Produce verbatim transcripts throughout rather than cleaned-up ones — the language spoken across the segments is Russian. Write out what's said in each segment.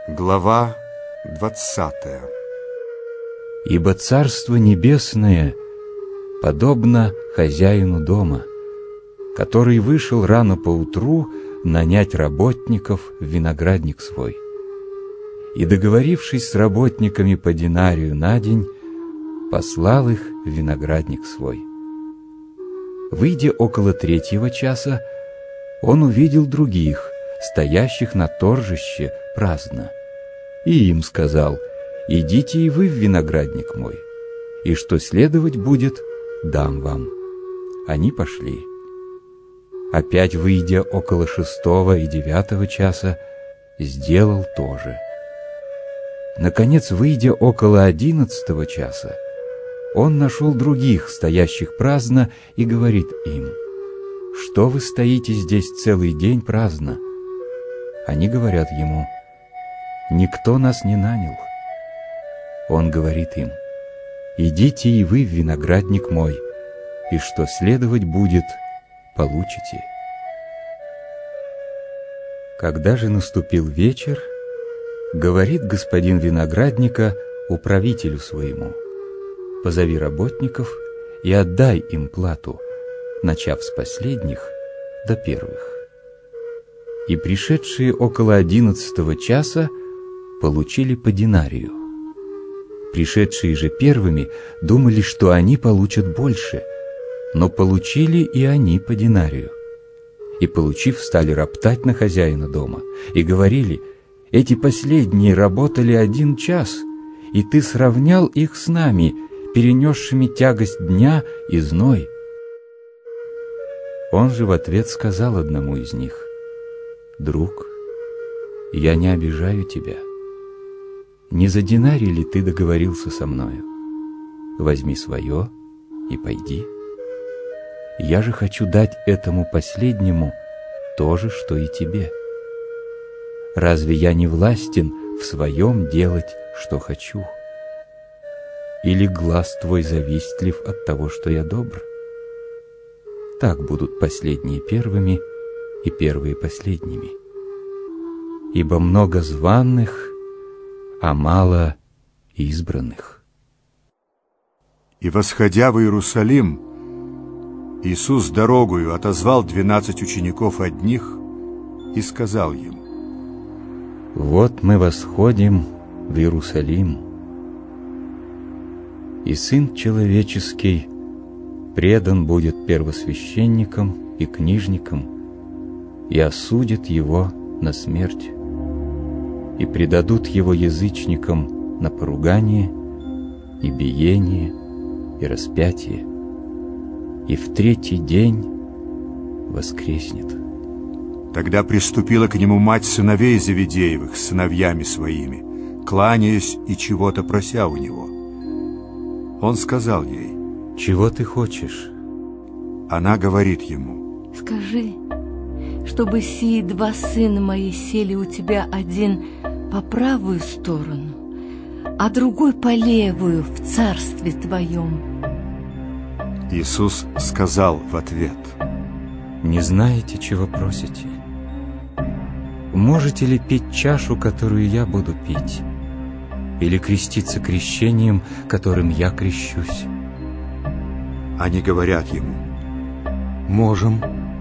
Глава двадцатая. Ибо Царство Небесное подобно хозяину дома, который вышел рано поутру нанять работников в виноградник свой. И, договорившись с работниками по динарию на день, послал их в виноградник свой. Выйдя около третьего часа, он увидел других, стоящих на торжище праздно, и им сказал: «Идите и вы в виноградник мой, и что следовать будет, дам вам». Они пошли. Опять, выйдя около шестого и девятого часа, сделал то же. Наконец, выйдя около одиннадцатого часа, он нашел других, стоящих праздно, и говорит им: «Что вы стоите здесь целый день праздно?» Они говорят ему: «Никто нас не нанял». Он говорит им: «Идите и вы в виноградник мой, и что следовать будет, получите». Когда же наступил вечер, говорит господин виноградника управителю своему: «Позови работников и отдай им плату, начав с последних до первых». И пришедшие около одиннадцатого часа получили по динарию. Пришедшие же первыми думали, что они получат больше, но получили и они по динарию. И, получив, стали роптать на хозяина дома и говорили: «Эти последние работали один час, и ты сравнял их с нами, перенесшими тягость дня и зной». Он же в ответ сказал одному из них: «Друг, я не обижаю тебя. Не за динарий ли ты договорился со мною? Возьми свое и пойди. Я же хочу дать этому последнему то же, что и тебе. Разве я не властен в своем делать, что хочу? Или глаз твой завистлив от того, что я добр? Так будут последние первыми и первые последними. Ибо много званых, а мало избранных». И, восходя в Иерусалим, Иисус дорогою отозвал двенадцать учеников одних и сказал им: «Вот мы восходим в Иерусалим, и Сын Человеческий предан будет первосвященникам и книжникам, и осудят его на смерть, и предадут его язычникам на поругание, и биение, и распятие, и в третий день воскреснет». Тогда приступила к нему мать сыновей Зеведеевых с сыновьями своими, кланяясь и чего-то прося у него. Он сказал ей: «Чего ты хочешь?» Она говорит ему: «Скажи, чтобы сии два сына мои сели у тебя, один по правую сторону, а другой по левую в царстве твоем». Иисус сказал в ответ: «Не знаете, чего просите? Можете ли пить чашу, которую я буду пить, или креститься крещением, которым я крещусь?» Они говорят ему: «Можем».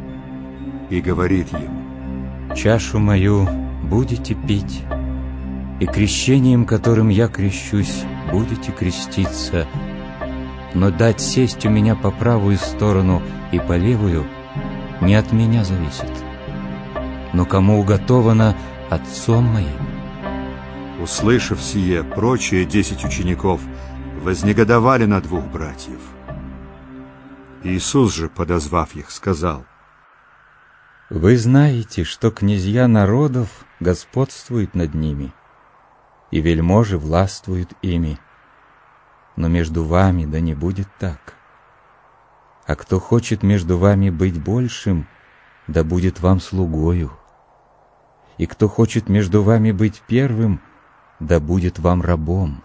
И говорит ему: «Чашу мою будете пить, и крещением, которым я крещусь, будете креститься, но дать сесть у меня по правую сторону и по левую не от меня зависит, но кому уготовано Отцом моим». Услышав сие, прочие десять учеников вознегодовали на двух братьев. Иисус же, подозвав их, сказал: «Вы знаете, что князья народов господствуют над ними, и вельможи властвуют ими, но между вами да не будет так. А кто хочет между вами быть большим, да будет вам слугою. И кто хочет между вами быть первым, да будет вам рабом.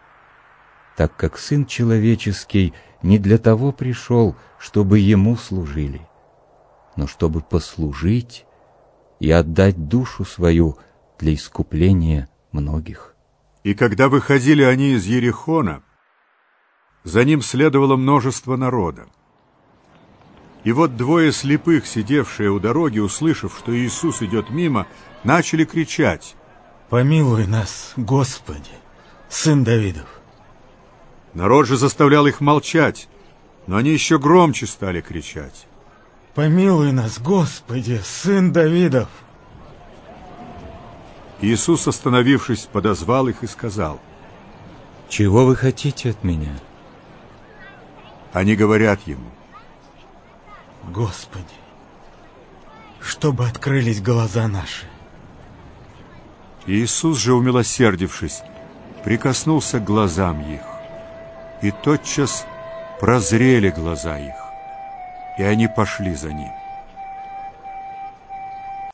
Так как Сын Человеческий не для того пришел, чтобы Ему служили, но чтобы послужить и отдать душу свою для искупления многих. И когда выходили они из Ерихона, за ним следовало множество народа. И вот двое слепых, сидевшие у дороги, услышав, что Иисус идет мимо, начали кричать: «Помилуй нас, Господи, Сын Давидов!» Народ же заставлял их молчать, но они еще громче стали кричать: «Помилуй нас, Господи, Сын Давидов!» Иисус, остановившись, подозвал их и сказал: «Чего вы хотите от меня?» Они говорят ему: «Господи, чтобы открылись глаза наши». Иисус же, умилосердившись, прикоснулся к глазам их, и тотчас прозрели глаза их, и они пошли за ним.